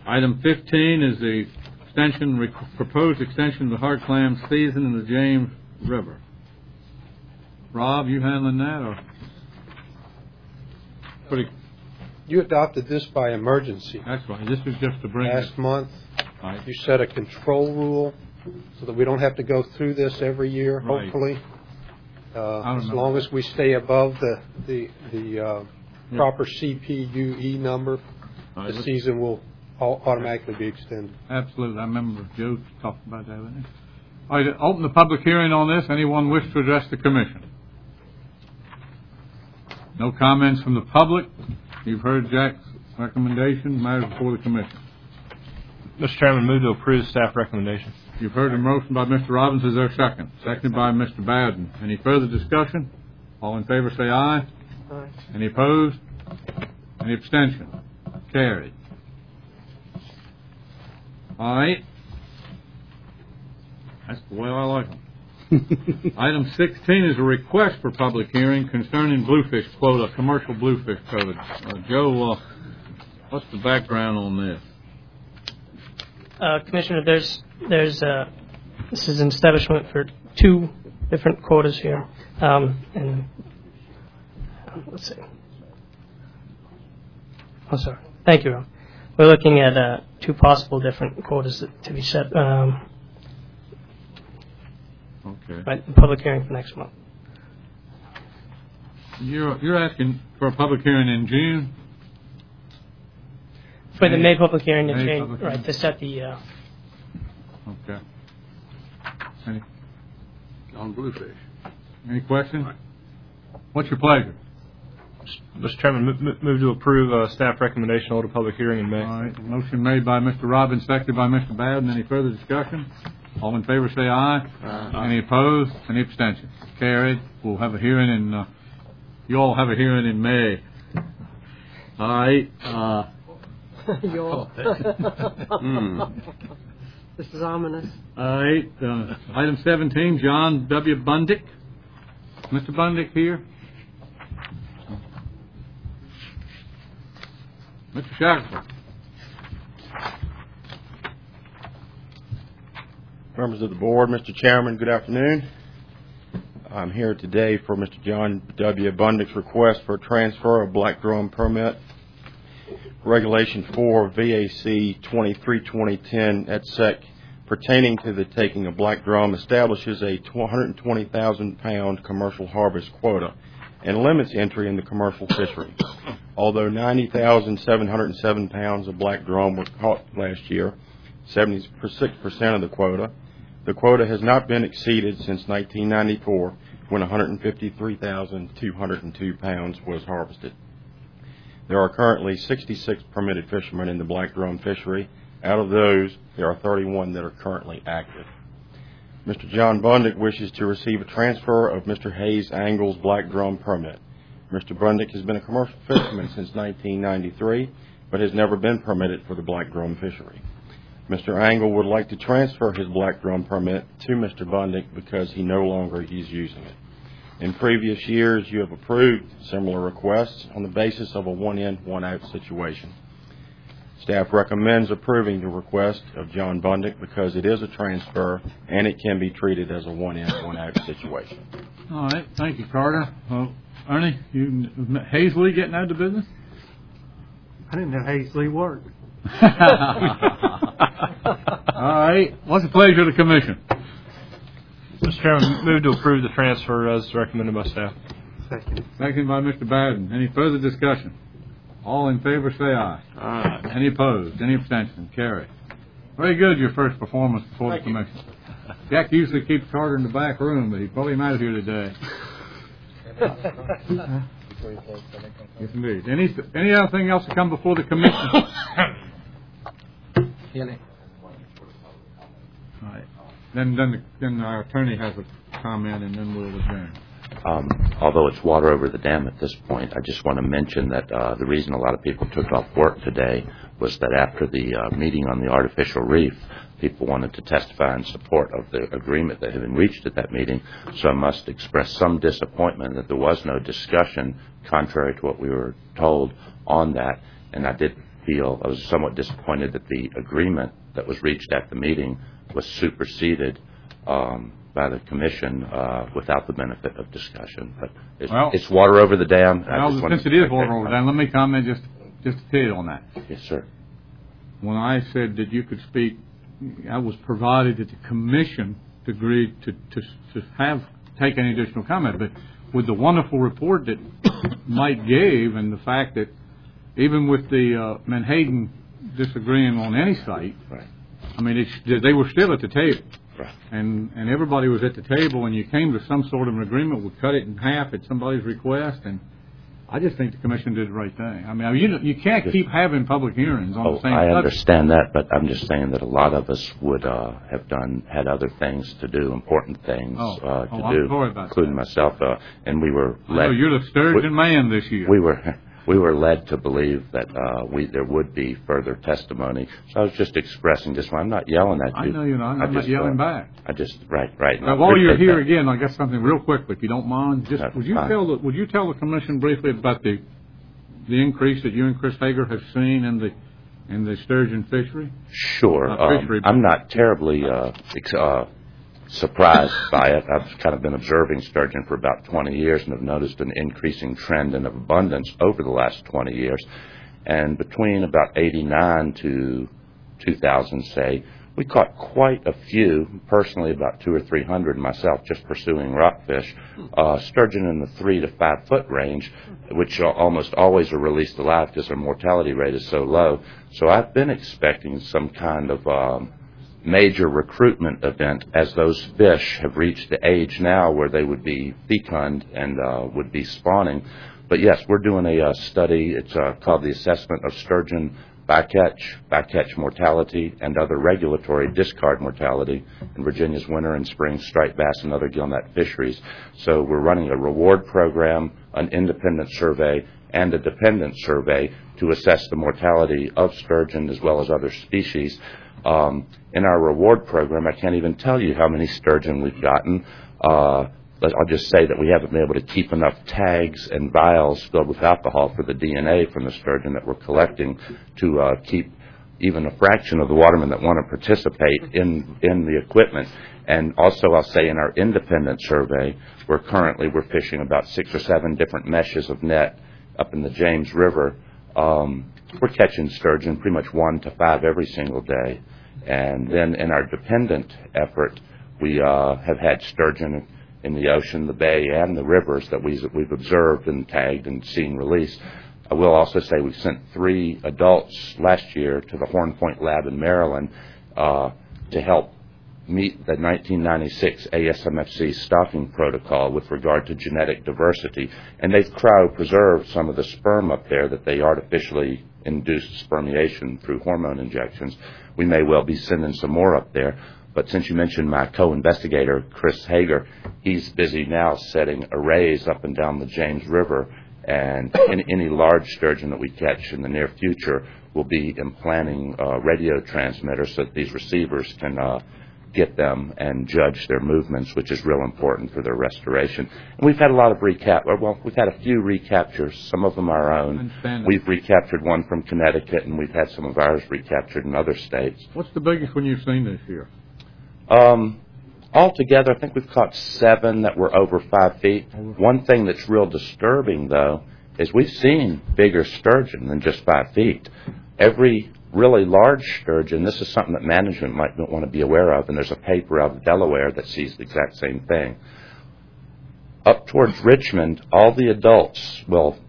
Item 15 is the proposed extension of the hard clam season in the James River. Rob, you handling that, or? You adopted this by emergency. That's right. This is just to bring last month. Right. You set a control rule so that we don't have to go through this every year. Right. Hopefully, as long as we stay above the proper CPUE number, right. The season will automatically be extended. Absolutely. I remember Joe talked about that. Didn't he? All right. Open the public hearing on this. Anyone wish to address the commission? No comments from the public. You've heard Jack's recommendation. Matters before the commission. Mr. Chairman, move to approve staff recommendation. You've heard a motion by Mr. Robbins. Is there a second? Seconded by Mr. Bowden. Any further discussion? All in favor say aye. Aye. Any opposed? Any abstention? Carried. All right. That's the way I like them. Item 16 is a request for public hearing concerning bluefish quota, commercial bluefish quota. Joe, what's the background on this? Commissioner, this is an establishment for 2 different quotas here, and let's see. Oh, sorry. Thank you, Rob. We're looking at 2 possible different quotas to be set. Okay. Right, the public hearing for next month. You're asking for a public hearing in June? For the May public hearing in June, right, to set the... Okay. On bluefish. Any questions? What's your pleasure? Mr. Chairman, move to approve staff recommendation, hold a public hearing in May. All right. Motion made by Mr. Robbins, seconded by Mr. Bowden. Any further discussion? All in favor say aye. Aye. Any opposed? Any abstentions? Carried. We'll have a hearing in, you all have a hearing in May. All right. This is ominous. All right. Item 17, John W. Bundick. Mr. Bundick here. Mr. Shackelford. Members of the board, Mr. Chairman, good afternoon. I'm here today for Mr. John W. Bundick's request for a transfer of black drum permit. Regulation 4 VAC 23-2010 et sec. Pertaining to the taking of black drum establishes a 120,000 pound commercial harvest quota and limits entry in the commercial fishery. Although 90,707 pounds of black drum were caught last year, 76% of the quota has not been exceeded since 1994, when 153,202 pounds was harvested. There are currently 66 permitted fishermen in the black drum fishery. Out of those, there are 31 that are currently active. Mr. John Bundick wishes to receive a transfer of Mr. Hayes Angle's black drum permit. Mr. Bundick has been a commercial fisherman since 1993, but has never been permitted for the black drum fishery. Mr. Angle would like to transfer his black drum permit to Mr. Bundick because he no longer is using it. In previous years, you have approved similar requests on the basis of a one-in, one-out situation. Staff recommends approving the request of John Bundick because it is a transfer and it can be treated as a one-in, one-out situation. All right. Thank you, Carter. Ernie, Hazley getting out of the business? I didn't know Hazley worked. All right. What's the pleasure of the commission? Mr. Chairman, move to approve the transfer as recommended by staff. Second. Seconded by Mr. Bowden. Any further discussion? All in favor say aye. Aye. Any opposed? Any abstention? Carry. Very good, your first performance before the commission. Jack usually keeps Carter in the back room, but he pulled him out here today. Yes, indeed. Any other thing else to come before the commission? All right. Then our attorney has a comment, and then we'll adjourn. Although it's water over the dam at this point, I just want to mention that the reason a lot of people took off work today was that after the meeting on the artificial reef, people wanted to testify in support of the agreement that had been reached at that meeting. So I must express some disappointment that there was no discussion, contrary to what we were told, on that. And I did feel, I was somewhat disappointed that the agreement that was reached at the meeting was superseded by the commission without the benefit of discussion. But it's water over the dam. Well, since it is water over the dam, let me comment just a bit on that. Yes, sir. When I said that you could speak, I was provided that the commission agreed to take any additional comment. But with the wonderful report that Mike gave and the fact that even with the Manhattan disagreeing on any site, right. I mean, they were still at the table. Right. And everybody was at the table, and you came to some sort of an agreement. We cut it in half at somebody's request, and I just think the commission did the right thing. I mean, you can't keep having public hearings on the same I subject. understand that, but I'm just saying that a lot of us would have had other things to do, important things to do, including myself. And we were led. I know you're the Sturgeon man this year. We were led to believe that there would be further testimony. So I was just expressing this. I'm not yelling at you. I know you're not. I'm not yelling back. Right. Now, while you're here again, I got something real quickly, if you don't mind. Just That's would you fine. tell the commission briefly about the increase that you and Chris Hager have seen in the sturgeon fishery? Sure. Fishery. I'm not terribly surprised by it. I've kind of been observing sturgeon for about 20 years and have noticed an increasing trend in abundance over the last 20 years. And between about 89 to 2000, say, we caught quite a few, personally about 200 or 300 myself, just pursuing rockfish, sturgeon in the 3 to 5 foot range, which almost always are released alive because their mortality rate is so low. So I've been expecting some kind of major recruitment event as those fish have reached the age now where they would be fecund and would be spawning. But yes, we're doing a study. It's called the Assessment of Sturgeon Bycatch Mortality and Other Regulatory Discard Mortality in Virginia's winter and spring striped bass and other gillnet fisheries. So we're running a reward program, an independent survey, and a dependent survey to assess the mortality of sturgeon as well as other species. In our reward program, I can't even tell you how many sturgeon we've gotten. I'll just say that we haven't been able to keep enough tags and vials filled with alcohol for the DNA from the sturgeon that we're collecting to keep even a fraction of the watermen that want to participate in the equipment. And also, I'll say in our independent survey, we're fishing about 6 or 7 different meshes of net up in the James River. We're catching sturgeon pretty much 1 to 5 every single day. And then in our dependent effort, we have had sturgeon in the ocean, the bay, and the rivers that we've observed and tagged and seen released. I will also say we sent 3 adults last year to the Horn Point Lab in Maryland to help meet the 1996 ASMFC stocking protocol with regard to genetic diversity. And they've cryopreserved some of the sperm up there that they artificially induced spermiation through hormone injections. We may well be sending some more up there. But since you mentioned my co-investigator, Chris Hager, he's busy now setting arrays up and down the James River. And any large sturgeon that we catch in the near future will be implanting radio transmitters so that these receivers can get them and judge their movements, which is real important for their restoration. And we've had a lot of we've had a few recaptures, some of them our own. We've recaptured one from Connecticut, and we've had some of ours recaptured in other states. What's the biggest one you've seen this year? Altogether, I think we've caught 7 that were over 5 feet. One thing that's real disturbing, though, is we've seen bigger sturgeon than just 5 feet. Every really large sturgeon, this is something that management might want to be aware of, and there's a paper out of Delaware that sees the exact same thing. Up towards Richmond, all the adults,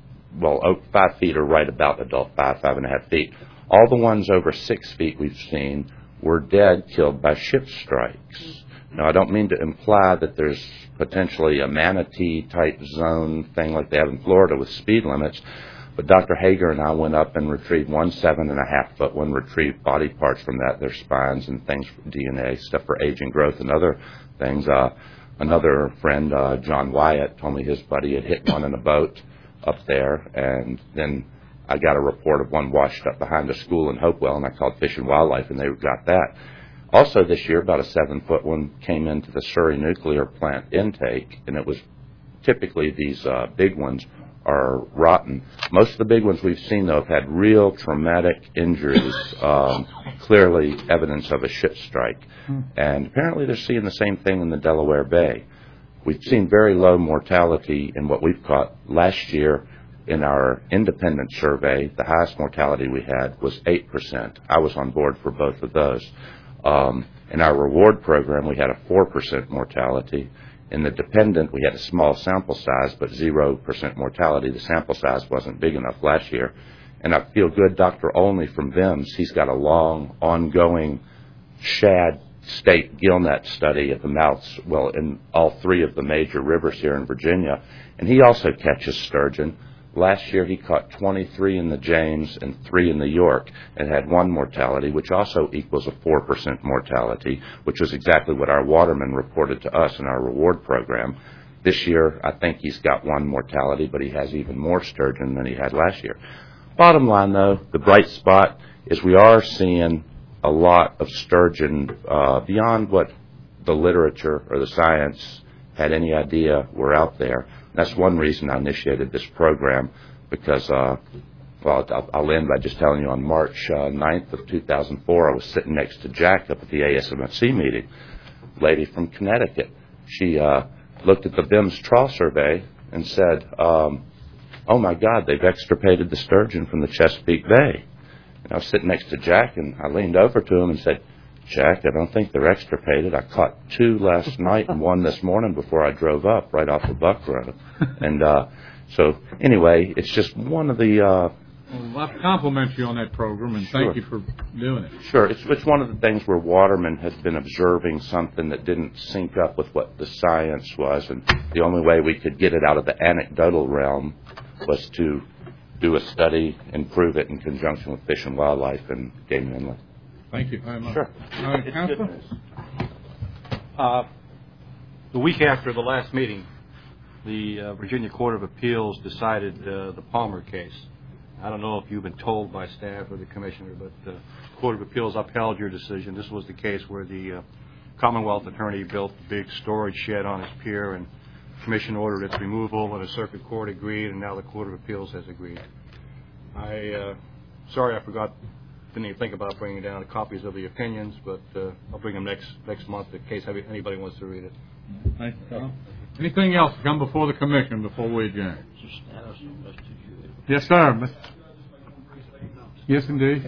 5 feet are right about adult, 5.5 feet. All the ones over 6 feet we've seen were dead, killed by ship strikes. Now, I don't mean to imply that there's potentially a manatee-type zone thing like they have in Florida with speed limits, but Dr. Hager and I went up and retrieved 1 7.5-foot one, retrieved body parts from that, their spines and things, DNA, stuff for aging growth and other things. Another friend, John Wyatt, told me his buddy had hit one in a boat up there, and then I got a report of one washed up behind a school in Hopewell, and I called Fish and Wildlife, and they got that. Also this year, about a 7-foot one came into the Surrey nuclear plant intake, and it was typically these big ones are rotten. Most of the big ones we've seen, though, have had real traumatic injuries, clearly evidence of a ship strike. And apparently they're seeing the same thing in the Delaware Bay. We've seen very low mortality in what we've caught. Last year, in our independent survey, the highest mortality we had was 8%. I was on board for both of those. In our reward program, we had a 4% mortality. In the dependent, we had a small sample size, but 0% mortality. The sample size wasn't big enough last year. And I feel good, Dr. Olney from VIMS, he's got a long, ongoing shad state gillnet study at the mouths, well, in all three of the major rivers here in Virginia. And he also catches sturgeon. Last year he caught 23 in the James and 3 in the York and had 1 mortality, which also equals a 4% mortality, which was exactly what our watermen reported to us in our reward program. This year, I think he's got 1 mortality, but he has even more sturgeon than he had last year. Bottom line, though, the bright spot is we are seeing a lot of sturgeon beyond what the literature or the science had any idea were out there. That's one reason I initiated this program, because, well, I'll end by just telling you on March 9th of 2004, I was sitting next to Jack up at the ASMFC meeting, a lady from Connecticut. She looked at the VIMS trawl survey and said, oh, my God, they've extirpated the sturgeon from the Chesapeake Bay. And I was sitting next to Jack, and I leaned over to him and said, Jack, I don't think they're extirpated. I caught 2 last night and 1 this morning before I drove up right off the Buck Road. And so anyway, it's just one of the... well, I'll have to compliment you on that program, and Sure. thank you for doing it. Sure. It's one of the things where watermen had been observing something that didn't sync up with what the science was, and the only way we could get it out of the anecdotal realm was to do a study and prove it in conjunction with Fish and Wildlife and Game Inlet. Thank you very much. Sure. All right, Councilor? The week after the last meeting, the Virginia Court of Appeals decided the Palmer case. I don't know if you've been told by staff or the commissioner, but the Court of Appeals upheld your decision. This was the case where the Commonwealth attorney built a big storage shed on his pier, and the commission ordered its removal, and the circuit court agreed, and now the Court of Appeals has agreed. Sorry I forgot. Didn't even think about bringing down copies of the opinions, but I'll bring them next month in case anybody wants to read it. Thank you, Carl. Anything else to come before the commission before we adjourn? Yes, sir. Yes, indeed.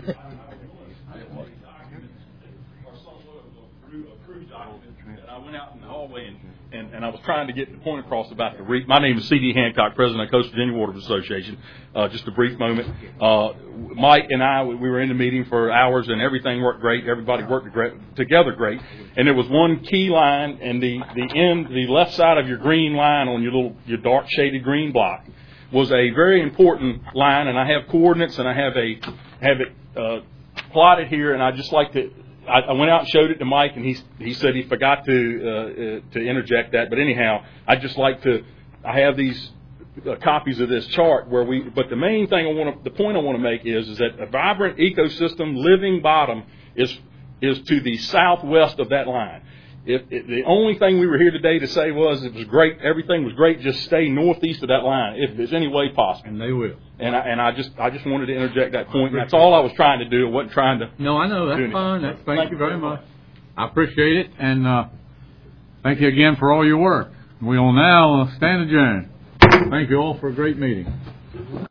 I went out in the hallway and I was trying to get the point across about the reef. My name is C.D. Hancock, President of Coast Virginia Water Association. Just a brief moment. Mike and I, we were in the meeting for hours, and everything worked great. Everybody worked together great. And there was one key line, and the left side of your green line on your dark shaded green block was a very important line. And I have coordinates, and I have it plotted here, and I just like to. I went out and showed it to Mike, and he said he forgot to interject that. But anyhow, I have these copies of this chart but the main thing the point I want to make is that a vibrant ecosystem, living bottom is to the southwest of that line. The only thing we were here today to say was it was great, everything was great, just stay northeast of that line if there's any way possible. And they will. And I just wanted to interject that point. And that's all I was trying to do. I wasn't trying to. No, I know. That's fine. Thank you very much. I appreciate it. And thank you again for all your work. We will now stand adjourned. Thank you all for a great meeting.